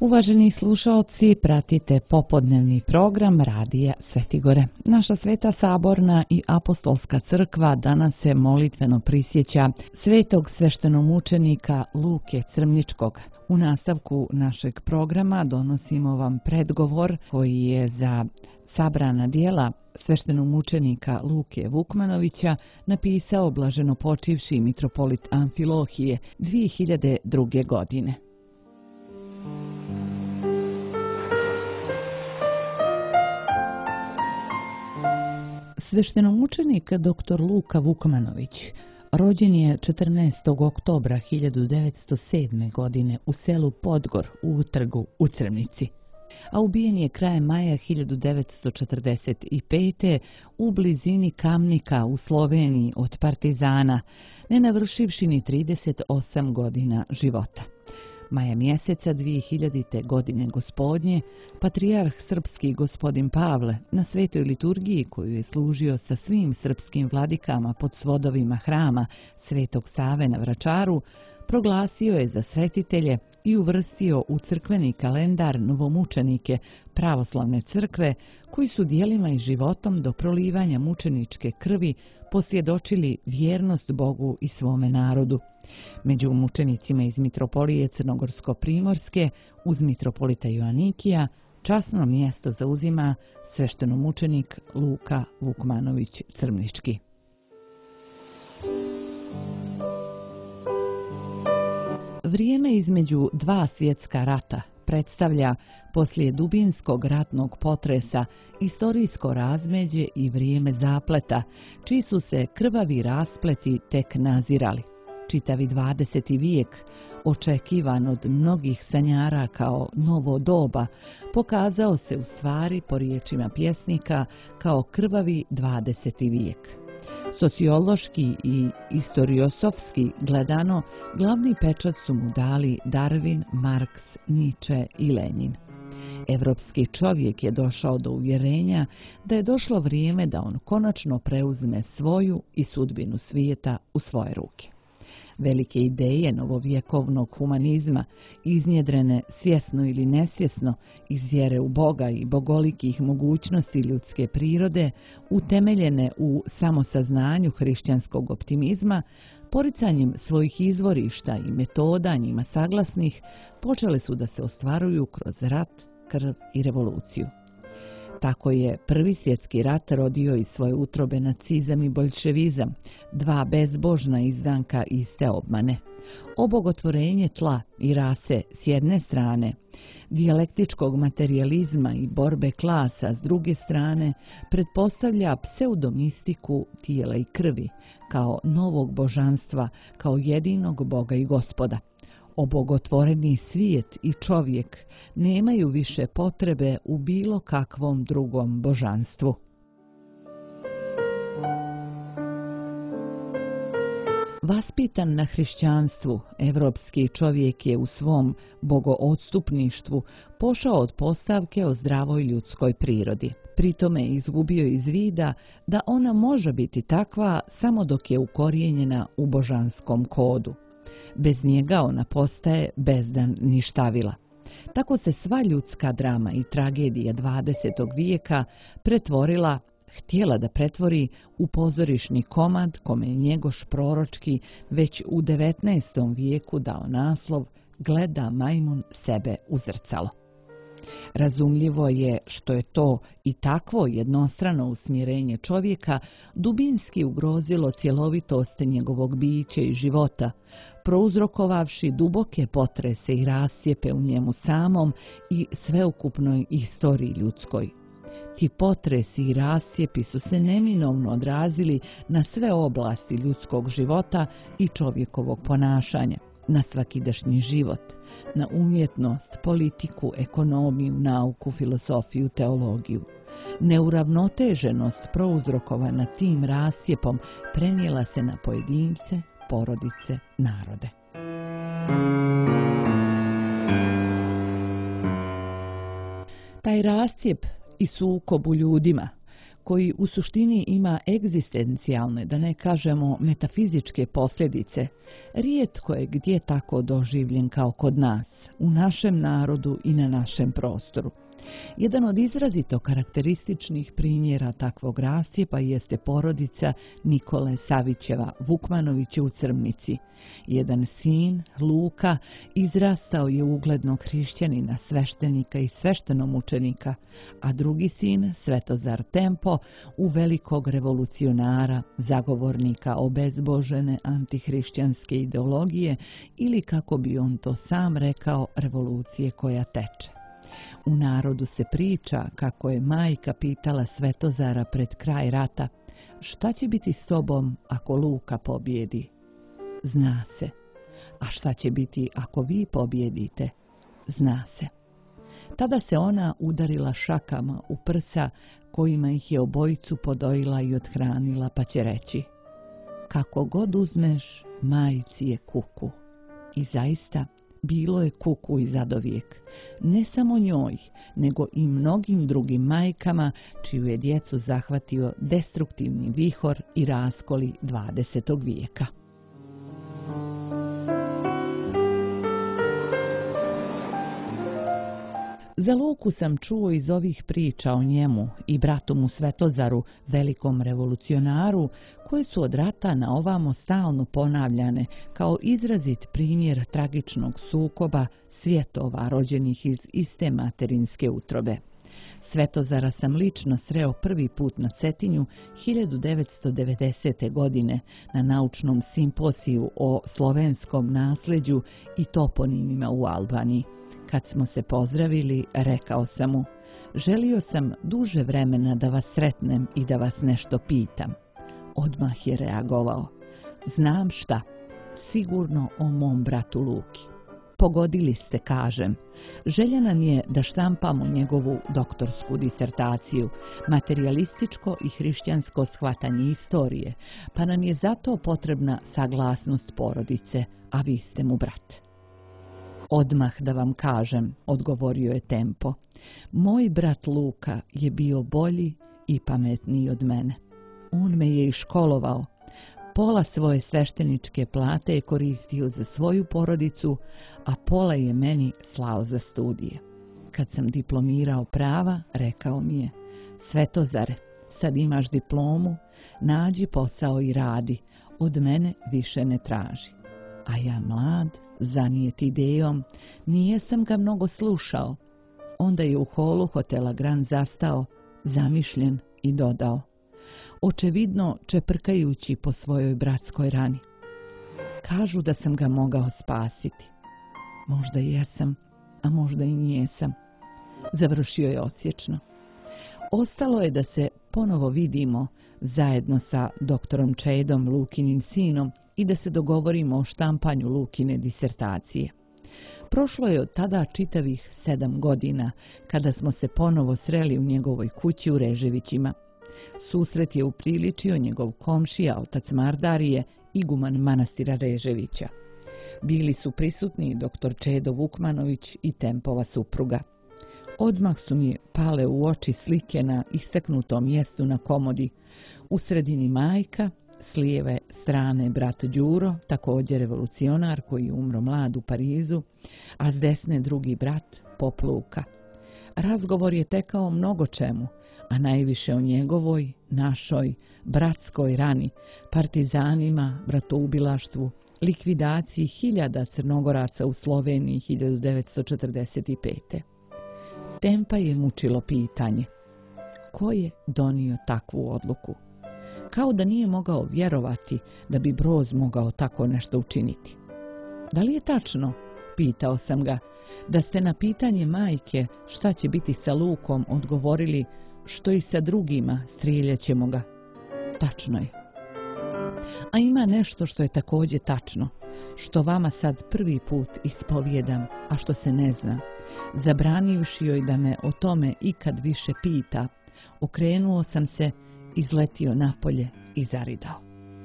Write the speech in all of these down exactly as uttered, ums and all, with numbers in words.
Uvaženi slušaoci, pratite popodnevni program Radija Svetigore. Naša Sveta Saborna i Apostolska crkva danas se molitveno prisjeća svetog sveštenomučenika Luke Crmničkog. U nastavku našeg programa donosimo vam predgovor koji je za sabrana djela sveštenomučenika Luke Vukmanovića napisao blaženopočivši mitropolit Amfilohije dvije hiljade druge. godine. Sveštenomučenik dr. Luka Vukmanović rođen je četrnaestog oktobra hiljadu devetsto sedme. godine u selu Podgor u Utrgu u Crmnici, a ubijen je krajem maja hiljadu devetsto četrdeset pete. u blizini Kamnika u Sloveniji od partizana, ne navršivši ni trideset osam godina života. Maja mjeseca dvije hiljadite. godine gospodnje, patrijarh srpski gospodin Pavle na svetoj liturgiji koju je služio sa svim srpskim vladikama pod svodovima hrama Svetog Save na Vračaru, proglasio je za svetitelje i uvrstio u crkveni kalendar novomučenike pravoslavne crkve koji su djelima i životom do prolivanja mučeničke krvi posvjedočili vjernost Bogu i svome narodu. Među mučenicima iz mitropolije Crnogorsko-primorske uz mitropolita Joanikija časno mjesto zauzima sveštenomučenik Luka Vukmanović Crmnički. Vrijeme između dva svjetska rata predstavlja poslije dubinskog ratnog potresa istorijsko razmeđe i vrijeme zapleta, čiji su se krvavi raspleti tek nazirali. Čitavi dvadeseti vijek, očekivan od mnogih sanjara kao novo doba, pokazao se u stvari, po riječima pjesnika, kao krvavi dvadeseti vijek. Sociološki i istoriosofski gledano, glavni pečat su mu dali Darwin, Marks, Nietzsche i Lenin. Evropski čovjek je došao do uvjerenja da je došlo vrijeme da on konačno preuzme svoju i sudbinu svijeta u svoje ruke. Velike ideje novovjekovnog humanizma, iznjedrene svjesno ili nesvjesno iz vjere u Boga i bogolikih mogućnosti ljudske prirode, utemeljene u samosaznanju hrišćanskog optimizma, poricanjem svojih izvorišta i metoda njima saglasnih, počele su da se ostvaruju kroz rat, krv i revoluciju. Tako je Prvi svjetski rat rodio iz svoje utrobe nacizam i boljševizam, dva bezbožna izdanka iste obmane. Obogotvorenje tla i rase s jedne strane, dijalektičkog materijalizma i borbe klasa s druge strane, pretpostavlja pseudomistiku tijela i krvi, kao novog božanstva, kao jedinog Boga i Gospoda. Obogotvoreni svijet i čovjek nemaju više potrebe u bilo kakvom drugom božanstvu. Vaspitan na hrišćanstvu, evropski čovjek je u svom bogoodstupništvu pošao od postavke o zdravoj ljudskoj prirodi. Pritome je izgubio iz vida da ona može biti takva samo dok je ukorijenjena u božanskom kodu. Bez njega ona postaje bezdan ništavila. Tako se sva ljudska drama i tragedija dvadesetog vijeka pretvorila, htjela da pretvori u pozorišni komad kome je Njegoš proročki već u devetnaestom vijeku dao naslov Gleda majmun sebe u zrcalo. Razumljivo je što je to i takvo jednostrano usmjerenje čovjeka dubinski ugrozilo cjelovitost njegovog bića i života, prouzrokovavši duboke potrese i rascijepe u njemu samom i sveukupnoj istoriji ljudskoj. Ti potresi i rascijepi su se neminovno odrazili na sve oblasti ljudskog života i čovjekovog ponašanja, na svakidašnji život, na umjetnost, politiku, ekonomiju, nauku, filosofiju, teologiju. Neuravnoteženost prouzrokovana tim rascijepom prenijela se na pojedince, porodice, narode. Taj rascijep i sukob u ljudima, koji u suštini ima egzistencijalne, da ne kažemo metafizičke posljedice, rijetko je gdje tako doživljen kao kod nas, u našem narodu i na našem prostoru. Jedan od izrazito karakterističnih primjera takvog rascijepa jeste porodica Nikole Savićeva Vukmanovića u Crmnici. Jedan sin, Luka, izrastao je uglednog hrišćanina, sveštenika i sveštenomučenika, a drugi sin, Svetozar Tempo, u velikog revolucionara, zagovornika obezbožene antihrišćanske ideologije ili, kako bi on to sam rekao, revolucije koja teče. U narodu se priča kako je majka pitala Svetozara pred kraj rata: šta će biti s tobom ako Luka pobjedi? Zna se. A šta će biti ako vi pobjedite? Zna se. Tada se ona udarila šakama u prsa kojima ih je obojicu podojila i othranila, pa će reći: kako god uzmeš, majci je kuku. I zaista, bilo je kuku i zadovijek. Ne samo njoj, nego i mnogim drugim majkama čiju je djecu zahvatio destruktivni vihor i raskoli dvadesetog vijeka. Za Luku sam čuo iz ovih priča o njemu i bratu mu Svetozaru, velikom revolucionaru, koje su od rata na ovamo stalno ponavljane kao izrazit primjer tragičnog sukoba svjetova rođenih iz iste materinske utrobe. Svetozara sam lično sreo prvi put na Cetinju hiljadu devetsto devedesete. godine na naučnom simposiju o slovenskom nasljeđu i toponimima u Albaniji. Kad smo se pozdravili, rekao sam mu: želio sam duže vremena da vas sretnem i da vas nešto pitam. Odmah je reagovao: znam šta, sigurno o mom bratu Luki. Pogodili ste, kažem. Želja nam je da štampamo njegovu doktorsku disertaciju, materijalističko i hrišćansko shvatanje istorije, pa nam je zato potrebna saglasnost porodice, a vi ste mu brat. Odmah da vam kažem, odgovorio je Tempo, moj brat Luka je bio bolji i pametniji od mene. On me je i školovao. Pola svoje svešteničke plate je koristio za svoju porodicu, a pola je meni slao za studije. Kad sam diplomirao prava, rekao mi je: Svetozare, sad imaš diplomu, nađi posao i radi, od mene više ne traži. A ja mlad, zanijet idejom, nije sam ga mnogo slušao. Onda je u holu hotela Grand zastao, zamišljen, i dodao, očevidno čeprkajući po svojoj bratskoj rani: kažu da sam ga mogao spasiti. Možda jesam, a možda i nijesam. Završio je odsječno. Ostalo je da se ponovo vidimo zajedno sa doktorom Čedom, Lukinim sinom, i da se dogovorimo o štampanju Lukine disertacije. Prošlo je od tada čitavih sedam godina, kada smo se ponovo sreli u njegovoj kući u Reževićima. Susret je upriličio njegov komšija, otac Mardarije, iguman manastira Reževića. Bili su prisutni doktor Čedo Vukmanović i Tempova supruga. Odmah su mi pale u oči slike na istaknutom mjestu na komodi. U sredini majka, s lijeve strane brat Đuro, također revolucionar koji je umro mlad u Parizu, a s desne drugi brat, pop Luka. Razgovor je tekao mnogo čemu, a najviše o njegovoj, našoj, bratskoj rani, partizanima, bratoubilaštvu, likvidaciji hiljada Crnogoraca u Sloveniji hiljadu devetsto četrdeset pete. Tempa je mučilo pitanje: ko je donio takvu odluku? Kao da nije mogao vjerovati da bi Broz mogao tako nešto učiniti. Da li je tačno, pitao sam ga, da ste na pitanje majke šta će biti sa Lukom odgovorili: što i sa drugima, strijeljat ćemo ga? Tačno je. A ima nešto što je također tačno, što vama sad prvi put ispovjedam, a što se ne zna. Zabranivši joj da me o tome ikad više pita, okrenuo sam se, izletio napolje i zaridao.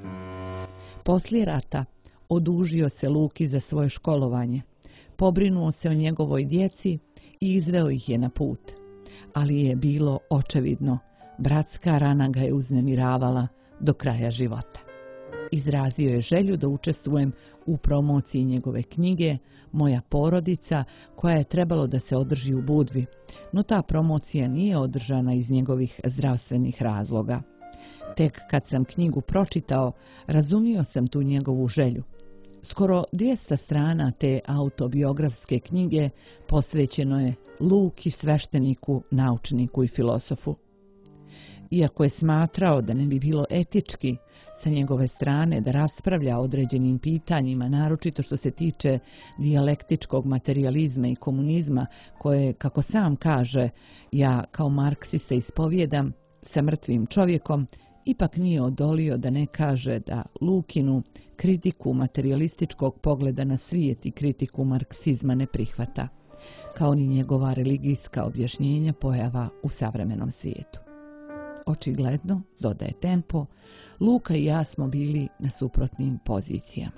Poslije rata odužio se Luki za svoje školovanje, pobrinuo se o njegovoj djeci i izveo ih je na put. Ali je bilo očevidno, bratska rana ga je uznemiravala do kraja života. Izrazio je želju da učestvujem u promociji njegove knjige Moja porodica, koja je trebalo da se održi u Budvi, no ta promocija nije održana iz njegovih zdravstvenih razloga. Tek kad sam knjigu pročitao, razumio sam tu njegovu želju. Skoro dvjesto strana te autobiografske knjige posvećeno je Luki, svešteniku, naučniku i filosofu. Iako je smatrao da ne bi bilo etički sa njegove strane da raspravlja o određenim pitanjima, naročito što se tiče dijalektičkog materijalizma i komunizma, koje, kako sam kaže, ja kao marksista ispovjedam sa mrtvim čovjekom, ipak nije odolio da ne kaže da Lukinu kritiku materijalističkog pogleda na svijet i kritiku marksizma ne prihvata, kao ni njegova religijska objašnjenja pojava u savremenom svijetu. Očigledno, dodaje Tempo, Luka i ja smo bili na suprotnim pozicijama.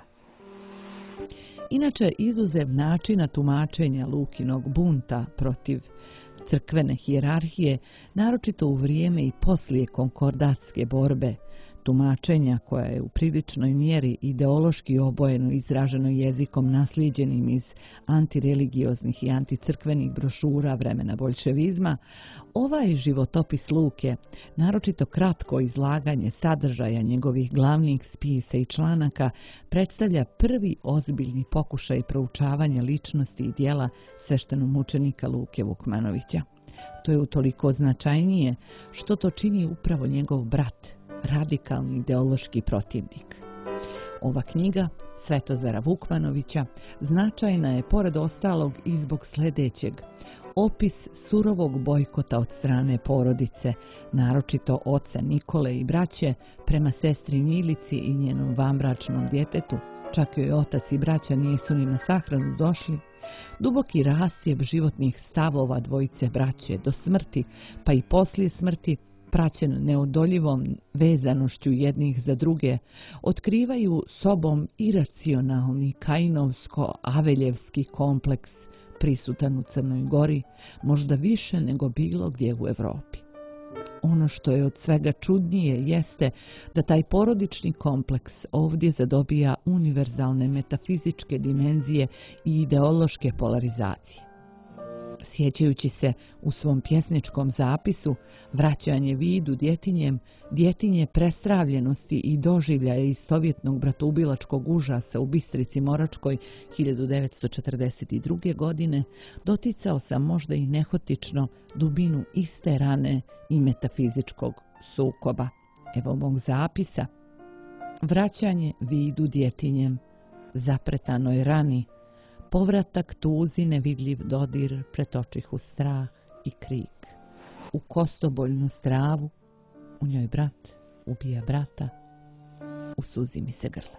Inače, izuzev načina tumačenja Lukinog bunta protiv crkvene hijerarhije, naročito u vrijeme i poslije konkordatske borbe, tumačenja koja je u priličnoj mjeri ideološki obojeno izraženo jezikom naslijeđenim iz antireligioznih i anticrkvenih brošura vremena boljševizma, ovaj životopis Luke, naročito kratko izlaganje sadržaja njegovih glavnih spisa i članaka, predstavlja prvi ozbiljni pokušaj proučavanja ličnosti i djela sveštenomučenika Luke Vukmanovića. To je utoliko značajnije što to čini upravo njegov brat, radikalni ideološki protivnik. Ova knjiga Svetozara Vukmanovića značajna je pored ostalog i zbog sljedećeg: opis surovog bojkota od strane porodice, naročito oca Nikole i braće, prema sestri Milici i njenom vanbračnom djetetu, čak joj otac i braća nisu ni na sahranu došli, duboki rasjeb životnih stavova dvojice braće do smrti, pa i poslije smrti, praćen neodoljivom vezanošću jednih za druge, otkrivaju sobom iracionalni kainovsko-aveljevski kompleks prisutan u Crnoj Gori, možda više nego bilo gdje u Europi. Ono što je od svega čudnije jeste da taj porodični kompleks ovdje zadobija univerzalne metafizičke dimenzije i ideološke polarizacije. Sjećajući se u svom pjesničkom zapisu Vraćanje vidu djetinjem, djetinje prestravljenosti i doživljaje istovjetnog bratoubilačkog užasa u Bistrici Moračkoj hiljadu devetsto četrdeset druge. godine, doticao sam možda i nehotično dubinu iste rane i metafizičkog sukoba. Evo mog zapisa: vraćanje vidu djetinjem, zapretanoj rani, povratak tuzi nevidljiv dodir pretočih u strah i krik. U kostoboljnu stravu, u njoj brat ubija brata, u suzi mi se grle.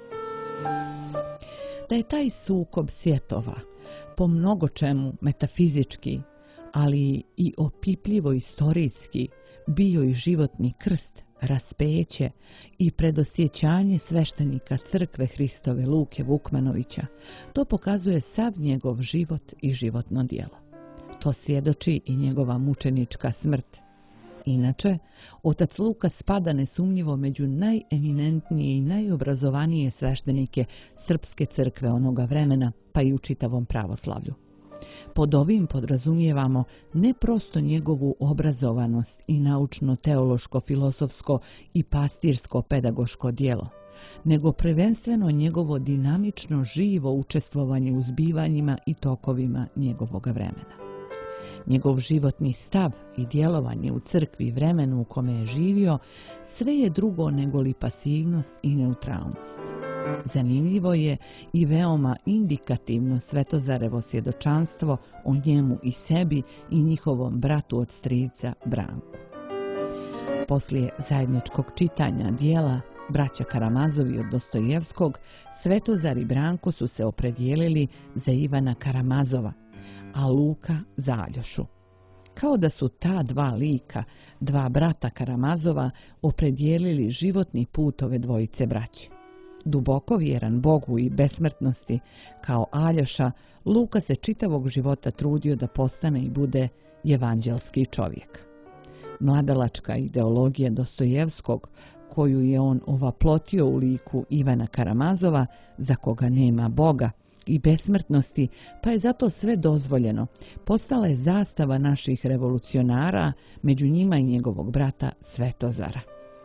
Da je taj sukob svjetova po mnogo čemu metafizički, ali i opipljivo istorijski, bio i životni krst, raspeće i predosjećanje sveštenika crkve Hristove Luke Vukmanovića, to pokazuje sav njegov život i životno djelo. To svjedoči i njegova mučenička smrt. Inače, otac Luka spada nesumnjivo među najeminentnije i najobrazovanije sveštenike srpske crkve onoga vremena, pa i u čitavom pravoslavlju. Pod ovim podrazumijevamo ne prosto njegovu obrazovanost i naučno-teološko-filosofsko i pastirsko-pedagoško djelo, nego prvenstveno njegovo dinamično živo učestvovanje u zbivanjima i tokovima njegovog vremena. Njegov životni stav i djelovanje u crkvi i vremenu u kome je živio sve je drugo nego li pasivnost i neutralnost. Zanimljivo je i veoma indikativno Svetozarevo svjedočanstvo o njemu i sebi i njihovom bratu od strica Branku. Poslije zajedničkog čitanja dijela braća Karamazovi od Dostojevskog, Svetozar i Branko su se opredijelili za Ivana Karamazova, a Luka za Aljošu. Kao da su ta dva lika, dva brata Karamazova, opredijelili životni put ove dvojice braće. Duboko vjeran Bogu i besmrtnosti, kao Aljoša, Luka se čitavog života trudio da postane i bude evanđelski čovjek. Mladalačka ideologija Dostojevskog, koju je on ovaplotio u liku Ivana Karamazova, za koga nema Boga i besmrtnosti, pa je zato sve dozvoljeno, postala je zastava naših revolucionara, među njima i njegovog brata Svetozara.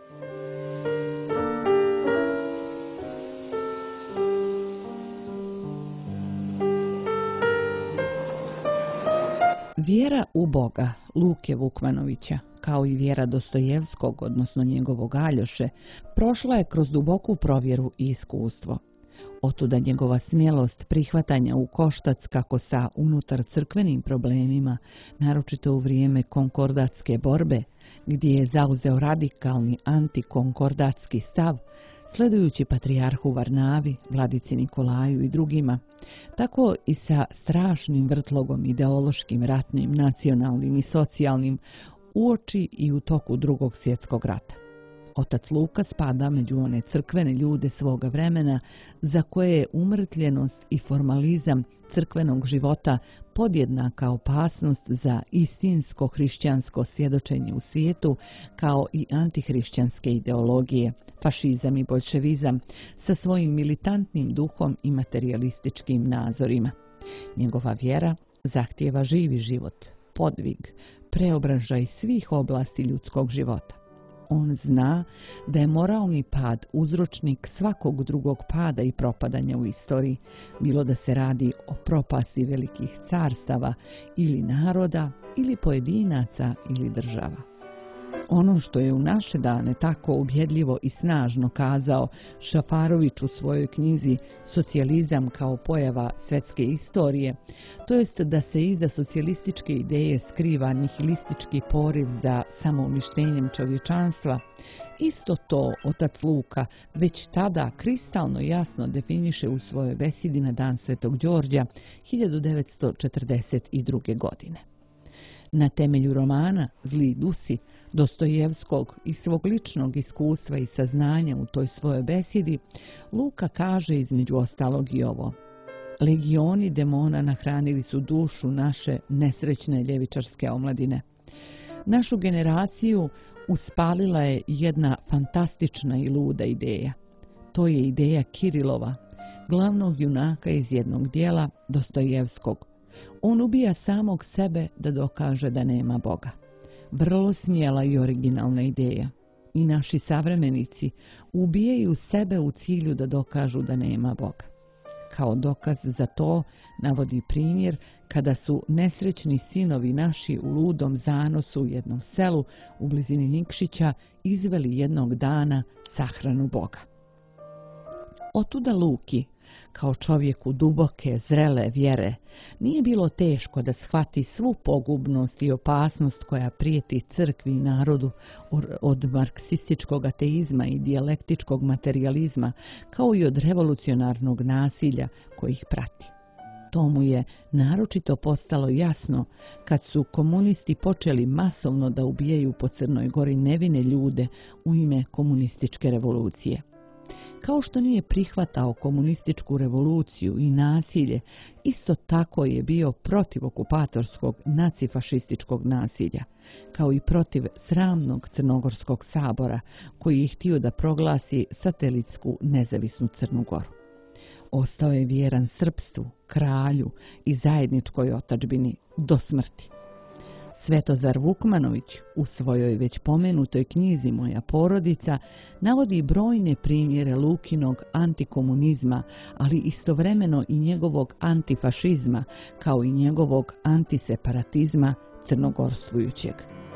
Vjera u Boga Luke Vukmanovića, kao i vjera Dostojevskog, odnosno njegovog Aljoše, prošla je kroz duboku provjeru i iskustvo. Otuda njegova smjelost prihvatanja u koštac kako sa unutar crkvenim problemima, naročito u vrijeme konkordatske borbe, gdje je zauzeo radikalni antikonkordatski stav, sledujući patrijarhu Varnavi, vladici Nikolaju i drugima, tako i sa strašnim vrtlogom ideološkim, ratnim, nacionalnim i socijalnim uoči i u toku Drugog svjetskog rata. Otac Luka spada među one crkvene ljude svoga vremena za koje je umrtljenost i formalizam crkvenog života podjednaka opasnost za istinsko hrišćansko svjedočenje u svijetu, kao i antihrišćanske ideologije, fašizam i boljševizam sa svojim militantnim duhom i materialističkim nazorima. Njegova vjera zahtijeva živi život, podvig, preobražaj svih oblasti ljudskog života. On zna da je moralni pad uzročnik svakog drugog pada i propadanja u istoriji, bilo da se radi o propasti velikih carstava ili naroda, ili pojedinaca ili država. Ono što je u naše dane tako ubjedljivo i snažno kazao Šafarović u svojoj knjizi Socijalizam kao pojava svjetske istorije, to jest da se iza socijalističke ideje skriva nihilistički poriv za samouništenjem čovječanstva, isto to otac Luka već tada kristalno jasno definiše u svojoj besedi na dan Svetog Đorđa hiljadu devetsto četrdeset druge. godine. Na temelju romana Zli dusi Dostojevskog i svog ličnog iskustva i saznanja u toj svojoj besedi, Luka kaže između ostalog i ovo: legioni demona nahranili su dušu naše nesrećne ljevičarske omladine. Našu generaciju uspalila je jedna fantastična i luda ideja. To je ideja Kirilova, glavnog junaka iz jednog dijela Dostojevskog. On ubija samog sebe da dokaže da nema Boga. Vrlo smjela i originalna ideja. I naši savremenici ubijaju sebe u cilju da dokažu da nema Boga. Kao dokaz za to navodi primjer kada su nesrećni sinovi naši u ludom zanosu u jednom selu u blizini Nikšića izveli jednog dana sahranu Boga. Otuda Luki, kao čovjeku duboke, zrele vjere, nije bilo teško da shvati svu pogubnost i opasnost koja prijeti crkvi i narodu od marksističkog ateizma i dijalektičkog materijalizma, kao i od revolucionarnog nasilja koji ih prati. To mu je naročito postalo jasno kad su komunisti počeli masovno da ubijaju po Crnoj Gori nevine ljude u ime komunističke revolucije. Kao što nije prihvatao komunističku revoluciju i nasilje, isto tako je bio protiv okupatorskog nacifašističkog nasilja, kao i protiv sramnog Crnogorskog sabora, koji je htio da proglasi satelitsku nezavisnu Crnu Goru. Ostao je vjeran srpstvu, kralju i zajedničkoj otadžbini do smrti. Svetozar Vukmanović u svojoj već pomenutoj knjizi Moja porodica navodi brojne primjere Lukinog antikomunizma, ali istovremeno i njegovog antifašizma, kao i njegovog antiseparatizma crnogorstvujućeg.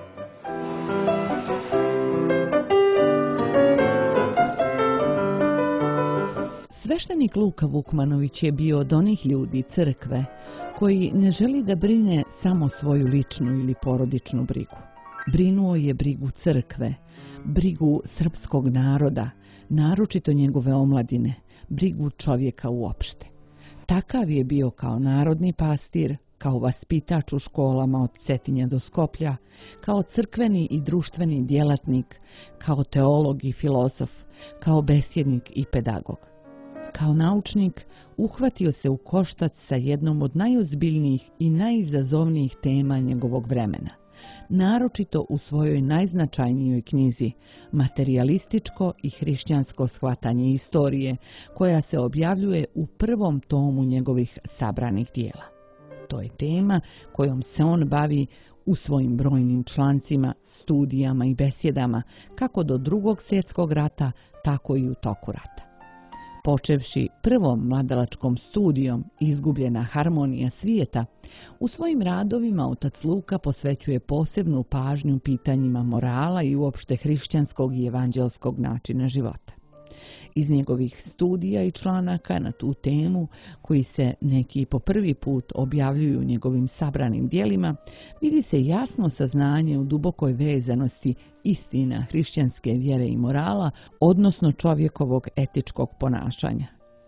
Sveštenik Luka Vukmanović je bio od onih ljudi crkve koji ne želi da brine samo svoju ličnu ili porodičnu brigu. Brinuo je brigu crkve, brigu srpskog naroda, naročito njegove omladine, brigu čovjeka uopšte. Takav je bio kao narodni pastir, kao vaspitač u školama od Cetinja do Skoplja, kao crkveni i društveni djelatnik, kao teolog i filozof, kao besjednik i pedagog. Kao naučnik uhvatio se u koštac sa jednom od najozbiljnijih i najizazovnijih tema njegovog vremena, naročito u svojoj najznačajnijoj knjizi Materijalističko i hrišćansko shvatanje istorije, koja se objavljuje u prvom tomu njegovih sabranih dijela. To je tema kojom se on bavi u svojim brojnim člancima, studijama i besjedama, kako do Drugog svjetskog rata, tako i u toku rata. Počevši prvom mladalačkom studijom Izgubljena harmonija svijeta, u svojim radovima otac Luka posvećuje posebnu pažnju pitanjima morala i uopšte hrišćanskog i evanđelskog načina života. Iz njegovih studija i članaka na tu temu, koji se neki po prvi put objavljuju u njegovim sabranim dijelima, vidi se jasno saznanje u dubokoj vezanosti istina hrišćanske vjere i morala, odnosno čovjekovog etičkog ponašanja.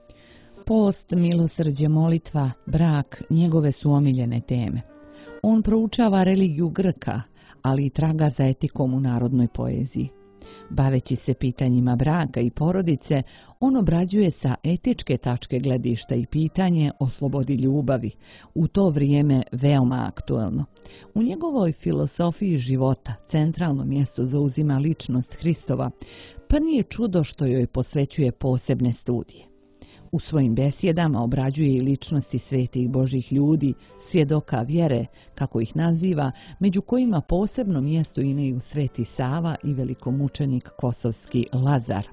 Post, milosrđe, molitva, brak, njegove su omiljene teme. On proučava religiju Grka, ali i traga za etikom u narodnoj poeziji. Baveći se pitanjima braka i porodice, on obrađuje sa etičke tačke gledišta i pitanje o slobodi ljubavi, u to vrijeme veoma aktuelno. U njegovoj filosofiji života centralno mjesto zauzima ličnost Hristova, pa nije čudo što joj posvećuje posebne studije. U svojim besjedama obrađuje i ličnosti svetih Božjih ljudi, svjedoka vjere, kako ih naziva, među kojima posebno mjesto imaju Sveti Sava i velikomučenik kosovski Lazar.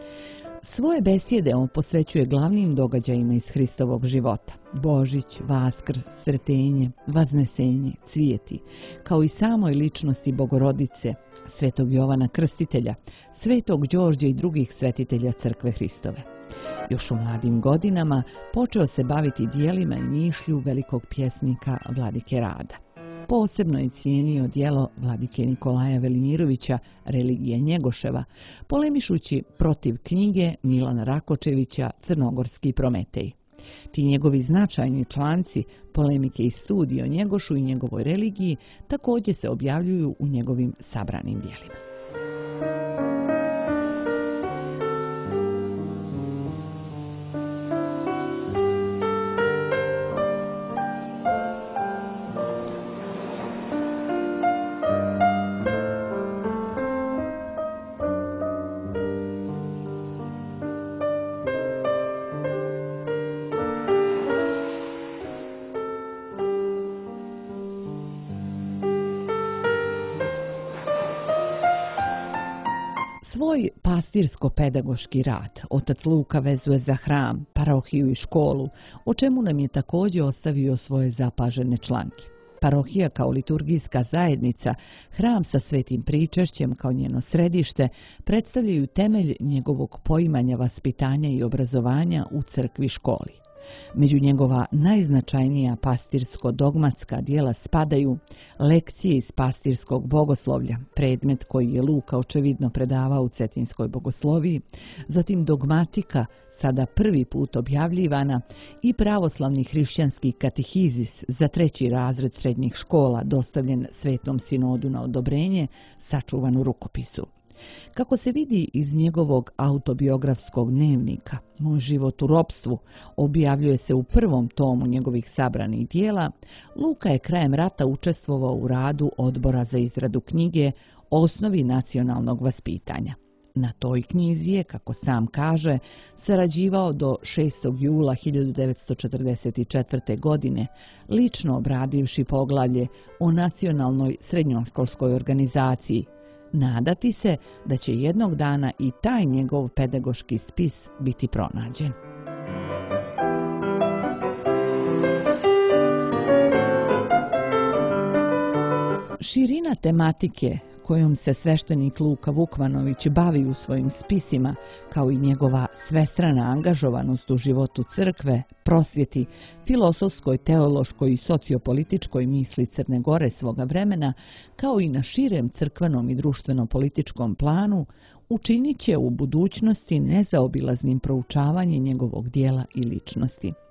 Svoje besjede on posvećuje glavnim događajima iz Hristovog života: Božić, Vaskrs, Sretenje, Vaznesenje, Cvijeti, kao i samoj ličnosti Bogorodice, Svetog Jovana Krstitelja, Svetog Đorđa i drugih svetitelja Crkve Hristove. Još u mladim godinama počeo se baviti dijelima i mišlju velikog pjesnika Vladike Rada. Posebno je cijenio djelo Vladike Nikolaja Velimirovića Religija Njegoševa, polemišući protiv knjige Milana Rakočevića Crnogorski Prometej. Ti njegovi značajni članci, polemike i studije o Njegošu i njegovoj religiji također se objavljuju u njegovim sabranim dijelima. Svoj pastirsko-pedagoški rad otac Luka vezuje za hram, parohiju i školu, o čemu nam je također ostavio svoje zapažene članke. Parohija kao liturgijska zajednica, hram sa svetim pričešćem kao njeno središte, predstavljaju temelj njegovog poimanja vaspitanja i obrazovanja u crkvi školi. Među njegova najznačajnija pastirsko-dogmatska dijela spadaju lekcije iz pastirskog bogoslovlja, predmet koji je Luka očevidno predavao u Cetinskoj bogosloviji, zatim dogmatika, sada prvi put objavljivana, i pravoslavni hrišćanski katehizis za treći razred srednjih škola, dostavljen Svetom sinodu na odobrenje, sačuvan u rukopisu. Kako se vidi iz njegovog autobiografskog dnevnika, Moj život u ropstvu, objavljuje se u prvom tomu njegovih sabranih dijela, Luka je krajem rata učestvovao u radu odbora za izradu knjige Osnovi nacionalnog vaspitanja. Na toj knjizi je, kako sam kaže, sarađivao do šestog jula hiljadu devetsto četrdeset četvrte. godine, lično obradivši poglavlje o nacionalnoj srednjoškolskoj organizaciji, nadati se da će jednog dana i taj njegov pedagoški spis biti pronađen. Širina tematike kojom se sveštenik Luka Vukmanović bavi u svojim spisima, kao i njegova svestrana angažovanost u životu crkve, prosvjeti, filosofskoj, teološkoj i sociopolitičkoj misli Crne Gore svoga vremena, kao i na širem crkvenom i društveno-političkom planu, učinit će u budućnosti nezaobilaznim proučavanje njegovog dijela i ličnosti.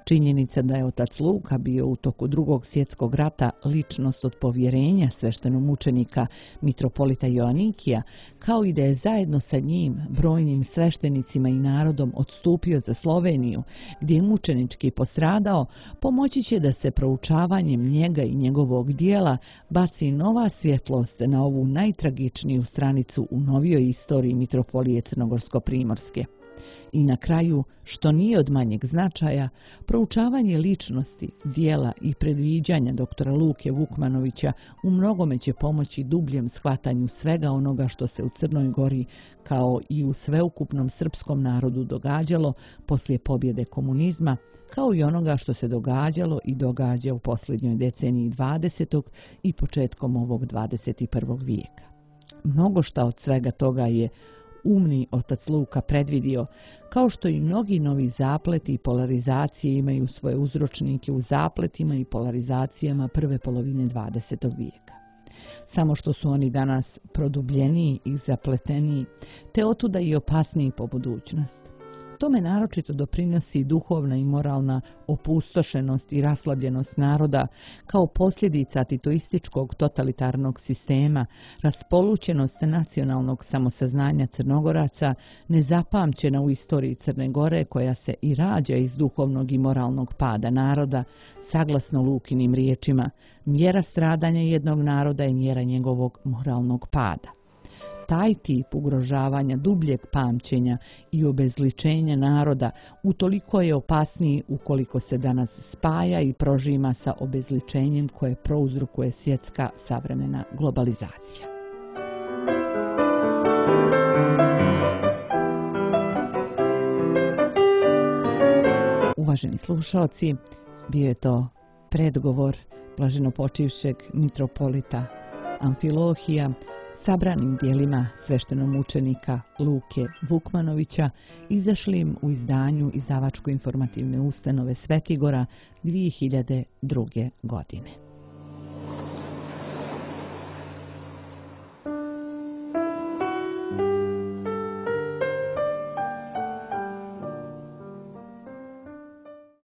Činjenica da je otac Luka bio u toku drugog svjetskog rata ličnost od povjerenja sveštenomučenika mitropolita Joanikija, kao i da je zajedno sa njim, brojnim sveštenicima i narodom odstupio za Sloveniju, gdje je mučenički postradao, pomoći će da se proučavanjem njega i njegovog dijela baci nova svjetlost na ovu najtragičniju stranicu u novijoj istoriji mitropolije Crnogorsko-primorske. I na kraju, što nije od manjeg značaja, proučavanje ličnosti, dijela i predviđanja doktora Luke Vukmanovića u mnogome će pomoći dubljem shvatanju svega onoga što se u Crnoj Gori kao i u sveukupnom srpskom narodu događalo poslije pobjede komunizma, kao i onoga što se događalo i događa u posljednjoj deceniji dvadesetog i početkom ovog dvadeset prvog vijeka. Mnogo šta od svega toga je umni otac Luka predvidio, kao što i mnogi novi zapleti i polarizacije imaju svoje uzročnike u zapletima i polarizacijama prve polovine dvadesetog vijeka. Samo što su oni danas produbljeniji i zapleteniji, te otuda i opasniji po budućnost. Tome naročito doprinosi duhovna i moralna opustošenost i raslabljenost naroda kao posljedica titoističkog totalitarnog sistema, raspolućenost nacionalnog samosaznanja Crnogoraca, nezapamćena u istoriji Crne Gore koja se i rađa iz duhovnog i moralnog pada naroda, saglasno Lukinim riječima, mjera stradanja jednog naroda je mjera njegovog moralnog pada. Taj tip ugrožavanja dubljeg pamćenja i obezličenja naroda utoliko je opasniji ukoliko se danas spaja i prožima sa obezličenjem koje prouzrokuje svjetska savremena globalizacija. Uvaženi slušalci, bio je to predgovor blaženopočivšeg mitropolita Amfilohija sabranim dijelima sveštenomučenika Luke Vukmanovića, izašlim u izdanju Izdavačko-informativne ustanove Svetigora dvije hiljade druge. godine.